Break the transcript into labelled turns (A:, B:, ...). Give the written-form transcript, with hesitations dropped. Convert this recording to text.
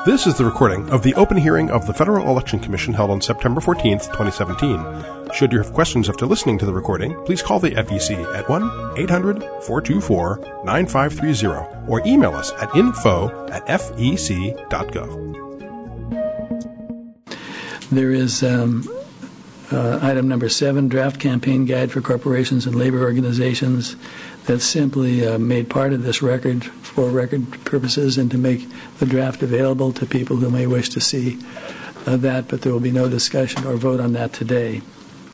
A: This is the recording of the open hearing of the Federal Election Commission held on September 14th, 2017. Should you have questions after listening to the recording, please call the FEC at 1-800-424-9530 or email us at info@fec.gov.
B: There is item number 7, draft campaign guide for corporations and labor organizations. That's simply made part of this record for record purposes and to make the draft available to people who may wish to see that, but there will be no discussion or vote on that today.